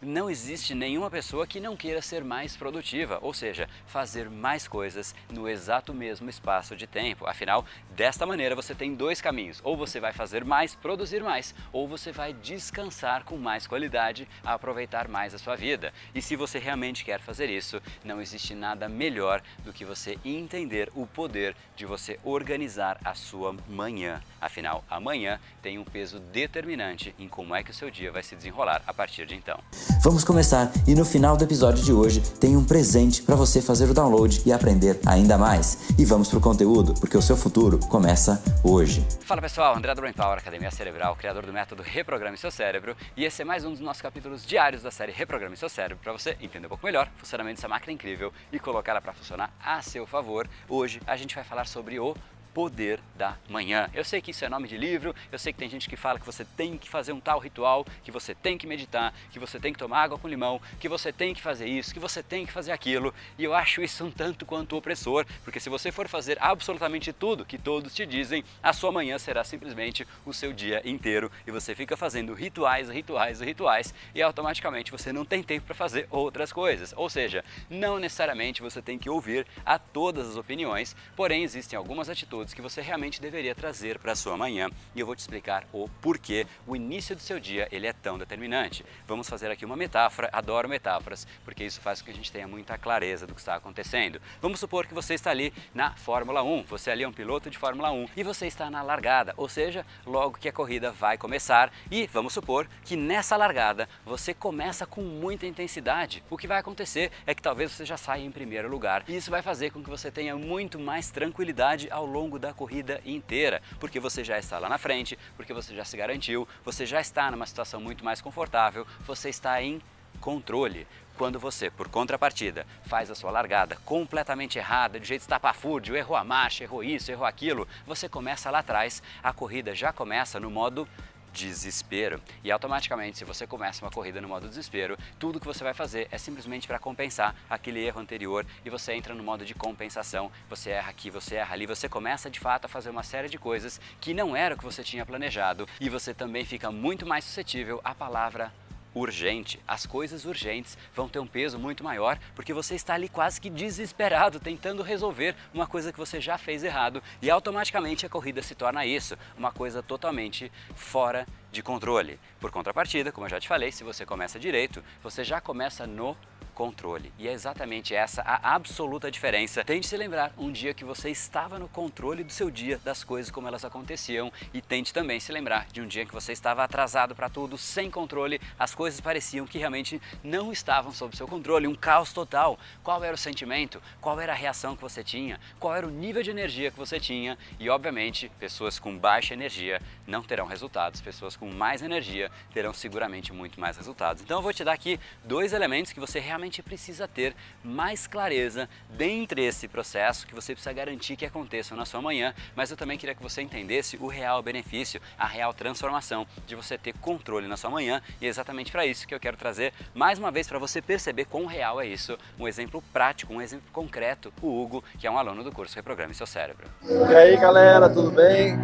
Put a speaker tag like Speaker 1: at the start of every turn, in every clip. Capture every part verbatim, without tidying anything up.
Speaker 1: não existe nenhuma pessoa que não queira ser mais produtiva, ou seja, fazer mais coisas no exato mesmo espaço de tempo. Afinal, desta maneira você tem dois caminhos: ou você vai fazer mais, produzir mais, ou você vai descansar com mais qualidade, aproveitar mais a sua vida. E se você realmente quer fazer isso, não existe nada melhor do que você entender o poder de você organizar a sua manhã. Afinal, amanhã tem um peso determinante em como é que o seu dia vai se desenrolar a partir de então.
Speaker 2: Vamos começar, e no final do episódio de hoje tem um presente para você fazer o download e aprender ainda mais. E vamos pro conteúdo, porque o seu futuro começa hoje.
Speaker 1: Fala pessoal, André do Brain Power, Academia Cerebral, criador do método Reprograme Seu Cérebro, e esse é mais um dos nossos capítulos diários da série Reprograme Seu Cérebro para você entender um pouco melhor o funcionamento dessa máquina incrível e colocá-la para funcionar a seu favor. Hoje a gente vai falar sobre o poder da manhã. Eu sei que isso é nome de livro, eu sei que tem gente que fala que você tem que fazer um tal ritual, que você tem que meditar, que você tem que tomar água com limão, que você tem que fazer isso, que você tem que fazer aquilo, e eu acho isso um tanto quanto opressor, porque se você for fazer absolutamente tudo que todos te dizem, a sua manhã será simplesmente o seu dia inteiro, e você fica fazendo rituais, rituais, rituais, e automaticamente você não tem tempo para fazer outras coisas. Ou seja, não necessariamente você tem que ouvir a todas as opiniões, porém existem algumas atitudes que você realmente deveria trazer para a sua manhã, e eu vou te explicar o porquê o início do seu dia ele é tão determinante. Vamos fazer aqui uma metáfora, adoro metáforas, porque isso faz com que a gente tenha muita clareza do que está acontecendo. Vamos supor que você está ali na Fórmula um, você ali é um piloto de Fórmula um e você está na largada, ou seja, logo que a corrida vai começar, e vamos supor que nessa largada você começa com muita intensidade. O que vai acontecer é que talvez você já saia em primeiro lugar, e isso vai fazer com que você tenha muito mais tranquilidade ao longo da corrida inteira, porque você já está lá na frente, porque você já se garantiu, você já está numa situação muito mais confortável, você está em controle. Quando você, por contrapartida, faz a sua largada completamente errada, de jeito estapafúrdio, errou a marcha, errou isso, errou aquilo, você começa lá atrás, a corrida já começa no modo desespero. E automaticamente, se você começa uma corrida no modo desespero, tudo que você vai fazer é simplesmente para compensar aquele erro anterior, e você entra no modo de compensação. Você erra aqui, você erra ali, você começa de fato a fazer uma série de coisas que não era o que você tinha planejado, e você também fica muito mais suscetível à palavra urgente. As coisas urgentes vão ter um peso muito maior, porque você está ali quase que desesperado, tentando resolver uma coisa que você já fez errado, e automaticamente a corrida se torna isso, uma coisa totalmente fora de controle. Por contrapartida, como eu já te falei, se você começa direito, você já começa no controle. E é exatamente essa a absoluta diferença. Tente se lembrar um dia que você estava no controle do seu dia, das coisas como elas aconteciam, e tente também se lembrar de um dia que você estava atrasado para tudo, sem controle, as coisas pareciam que realmente não estavam sob seu controle, um caos total. Qual era o sentimento? Qual era a reação que você tinha? Qual era o nível de energia que você tinha? E obviamente, pessoas com baixa energia não terão resultados, pessoas com mais energia terão seguramente muito mais resultados. Então eu vou te dar aqui dois elementos que você realmente precisa ter mais clareza dentro desse processo, que você precisa garantir que aconteçam na sua manhã, mas eu também queria que você entendesse o real benefício, a real transformação de você ter controle na sua manhã, e é exatamente para isso que eu quero trazer mais uma vez para você perceber quão real é isso, um exemplo prático, um exemplo concreto, o Hugo, que é um aluno do curso Reprograme Seu Cérebro.
Speaker 3: E aí galera, tudo bem?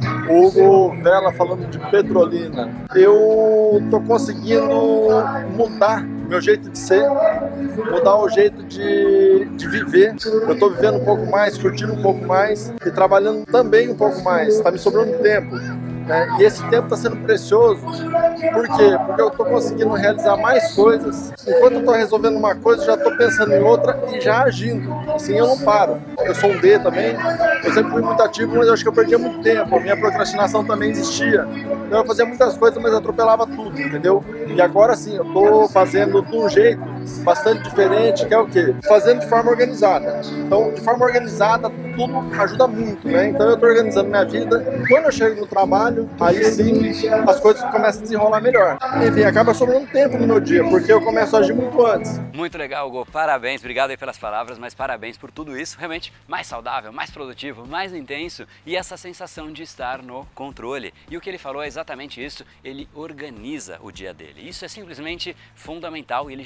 Speaker 3: Hugo Vela falando de Petrolina. Eu tô conseguindo mudar meu jeito de ser, mudar o jeito de, de viver. Eu tô vivendo um pouco mais, curtindo um pouco mais e trabalhando também um pouco mais. Tá me sobrando tempo, né? E esse tempo tá sendo precioso. Por quê? Porque eu tô conseguindo realizar mais coisas. Enquanto eu tô resolvendo uma coisa, eu já tô pensando em outra e já agindo. Assim eu não paro. Eu sou um D também. Eu sempre fui muito ativo, mas eu acho que eu perdia muito tempo. A minha procrastinação também existia. Então eu fazia muitas coisas, mas atropelava tudo, entendeu? E agora sim, eu tô fazendo de um jeito bastante diferente, que é o quê? Fazendo de forma organizada. Então, de forma organizada, tudo ajuda muito, né? Então eu tô organizando minha vida. Quando eu chego no trabalho, aí sim, as coisas começam a desenrolar melhor. Enfim, acaba sobrando tempo no meu dia, porque eu começo a agir muito antes.
Speaker 1: Muito legal, Hugo. Parabéns, obrigado aí pelas palavras, mas parabéns por tudo isso. Realmente mais saudável, mais produtivo, mais intenso, e essa sensação de estar no controle. E o que ele falou é exatamente isso, ele organiza o dia dele. Isso é simplesmente fundamental, e ele já sai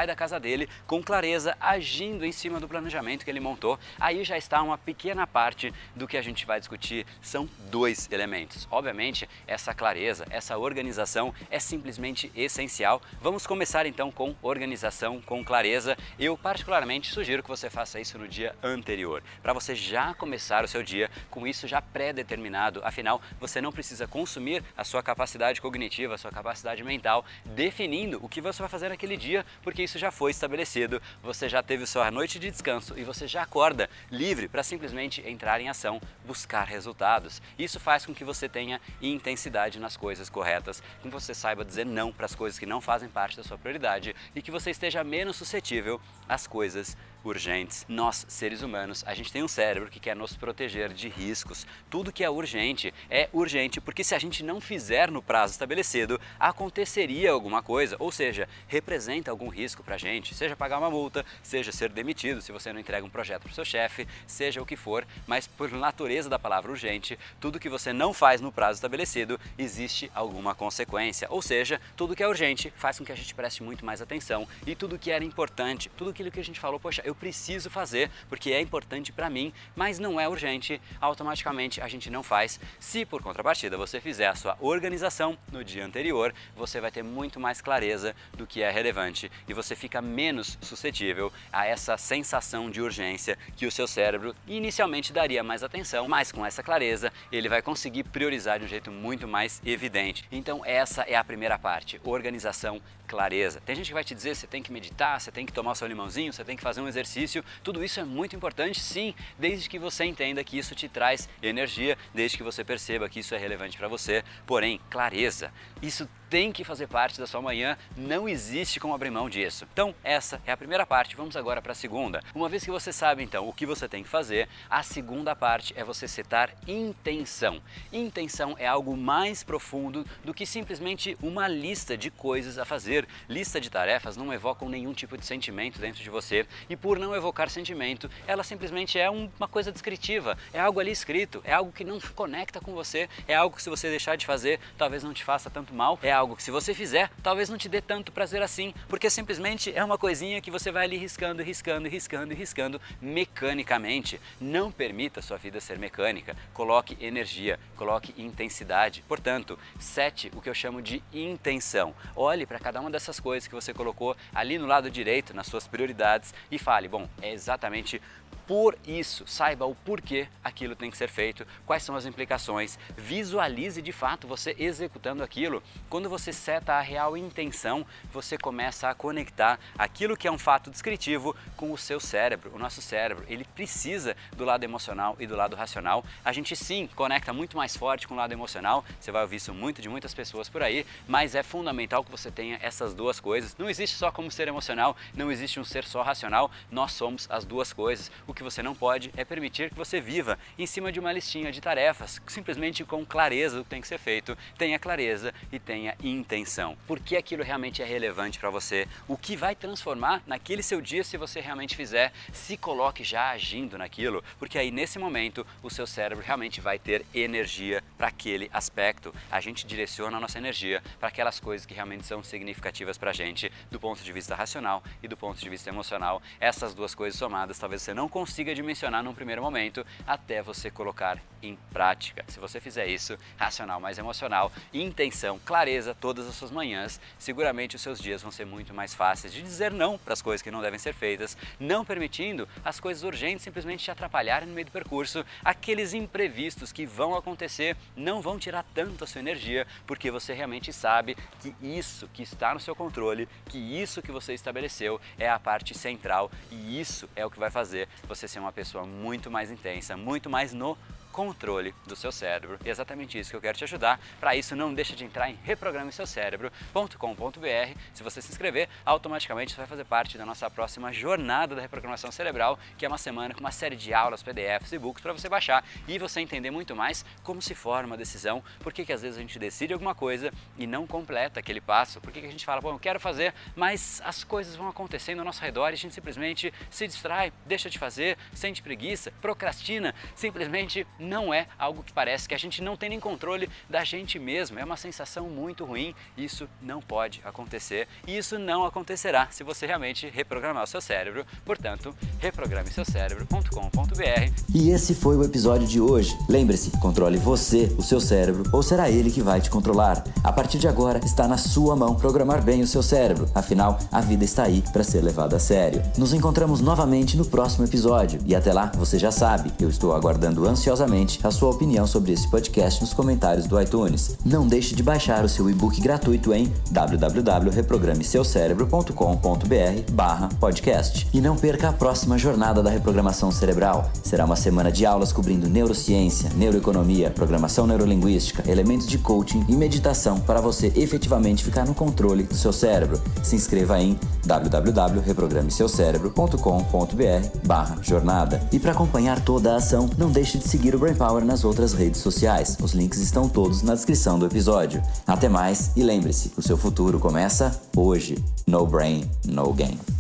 Speaker 1: da casa dele com clareza, agindo em cima do planejamento que ele montou. Aí já está uma pequena parte do que a gente vai discutir, são dois elementos. Obviamente, essa clareza, essa organização é simplesmente essencial. Vamos começar então com organização, com clareza. Eu particularmente sugiro que você faça isso no dia anterior, para você já começar o seu dia com isso já pré-determinado. Afinal, você não precisa consumir a sua capacidade cognitiva, a sua capacidade mental, definindo o que você vai fazer naquele dia, porque isso já foi estabelecido. Você já teve sua noite de descanso e você já acorda livre para simplesmente entrar em ação, buscar resultados. Isso faz com que você tenha intensidade nas coisas corretas, que você saiba dizer não para as coisas que não fazem parte da sua prioridade e que você esteja menos suscetível às coisas urgentes. Nós, seres humanos, a gente tem um cérebro que quer nos proteger de riscos. Tudo que é urgente é urgente porque se a gente não fizer no prazo estabelecido, aconteceria alguma coisa, ou seja, representa algum risco pra gente, seja pagar uma multa, seja ser demitido se você não entrega um projeto pro seu chefe, seja o que for, mas por natureza da palavra urgente, tudo que você não faz no prazo estabelecido, existe alguma consequência, ou seja, tudo que é urgente faz com que a gente preste muito mais atenção e tudo que era importante, tudo aquilo que a gente falou, poxa, eu preciso fazer porque é importante para mim, mas não é urgente, automaticamente a gente não faz. Se por contrapartida você fizer a sua organização no dia anterior, você vai ter muito mais clareza do que é relevante e você fica menos suscetível a essa sensação de urgência que o seu cérebro inicialmente daria mais atenção, mas com essa clareza ele vai conseguir priorizar de um jeito muito mais evidente. Então essa é a primeira parte, organização, clareza. Tem gente que vai te dizer, você tem que meditar, você tem que tomar o seu limãozinho, você tem que fazer um exercício, tudo isso é muito importante sim, desde que você entenda que isso te traz energia, desde que você perceba que isso é relevante para você, porém, clareza, isso tem que fazer parte da sua manhã, não existe como abrir mão disso. Então essa é a primeira parte, vamos agora para a segunda. Uma vez que você sabe então o que você tem que fazer, a segunda parte é você setar intenção. Intenção é algo mais profundo do que simplesmente uma lista de coisas a fazer. Lista de tarefas não evocam nenhum tipo de sentimento dentro de você e por não evocar sentimento, ela simplesmente é uma coisa descritiva, é algo ali escrito, é algo que não conecta com você, é algo que se você deixar de fazer, talvez não te faça tanto mal, é algo que se você fizer, talvez não te dê tanto prazer assim, porque simplesmente é uma coisinha que você vai ali riscando, riscando, riscando, riscando mecanicamente. Não permita sua vida ser mecânica, coloque energia, coloque intensidade. Portanto, sete o que eu chamo de intenção. Olhe para cada uma dessas coisas que você colocou ali no lado direito, nas suas prioridades e fale, bom, é exatamente por isso, saiba o porquê aquilo tem que ser feito, quais são as implicações, visualize de fato você executando aquilo. Quando você seta a real intenção, você começa a conectar aquilo que é um fato descritivo com o seu cérebro. O nosso cérebro, ele precisa do lado emocional e do lado racional. A gente sim conecta muito mais forte com o lado emocional, você vai ouvir isso muito de muitas pessoas por aí, mas é fundamental que você tenha essas duas coisas. Não existe só como ser emocional, não existe um ser só racional, nós somos as duas coisas. O que você não pode é permitir que você viva em cima de uma listinha de tarefas, simplesmente com clareza do que tem que ser feito. Tenha clareza e tenha intenção. Por que aquilo realmente é relevante para você? O que vai transformar naquele seu dia se você realmente fizer? Se coloque já agindo naquilo, porque aí nesse momento o seu cérebro realmente vai ter energia para aquele aspecto. A gente direciona a nossa energia para aquelas coisas que realmente são significativas para a gente, do ponto de vista racional e do ponto de vista emocional. Essas duas coisas somadas talvez você não consiga consiga dimensionar num primeiro momento até você colocar em prática. Se você fizer isso, racional mais emocional, intenção, clareza todas as suas manhãs, seguramente os seus dias vão ser muito mais fáceis de dizer não para as coisas que não devem ser feitas, não permitindo as coisas urgentes simplesmente te atrapalharem no meio do percurso. Aqueles imprevistos que vão acontecer não vão tirar tanto a sua energia, porque você realmente sabe que isso que está no seu controle, que isso que você estabeleceu é a parte central e isso é o que vai fazer você ser uma pessoa muito mais intensa, muito mais no controle do seu cérebro. E é exatamente isso que eu quero te ajudar. Para isso, não deixa de entrar em reprograme seu cérebro ponto com ponto br. Se você se inscrever, automaticamente você vai fazer parte da nossa próxima jornada da reprogramação cerebral, que é uma semana com uma série de aulas, P D Fs e e-books para você baixar e você entender muito mais como se forma uma decisão, por que que às vezes a gente decide alguma coisa e não completa aquele passo, por que que a gente fala, bom, eu quero fazer, mas as coisas vão acontecendo ao nosso redor e a gente simplesmente se distrai, deixa de fazer, sente preguiça, procrastina, simplesmente não é algo que parece que a gente não tem nem controle da gente mesmo, é uma sensação muito ruim, isso não pode acontecer e isso não acontecerá se você realmente reprogramar o seu cérebro, portanto, reprograme seu cérebro ponto com ponto b r.
Speaker 2: E esse foi o episódio de hoje. Lembre-se, controle você, o seu cérebro, ou será ele que vai te controlar? A partir de agora, está na sua mão programar bem o seu cérebro, afinal, a vida está aí para ser levada a sério. Nos encontramos novamente no próximo episódio e até lá, você já sabe, eu estou aguardando ansiosamente a sua opinião sobre esse podcast nos comentários do iTunes. Não deixe de baixar o seu e-book gratuito em w w w ponto reprograme seu cérebro ponto com ponto b r barra podcast. E não perca a próxima jornada da reprogramação cerebral. Será uma semana de aulas cobrindo neurociência, neuroeconomia, programação neurolinguística, elementos de coaching e meditação para você efetivamente ficar no controle do seu cérebro. Se inscreva em w w w ponto reprograme seu cérebro ponto com ponto b r barra jornada. E para acompanhar toda a ação, não deixe de seguir o Brain Power nas outras redes sociais. Os links estão todos na descrição do episódio. Até mais e lembre-se, o seu futuro começa hoje. No brain, no game.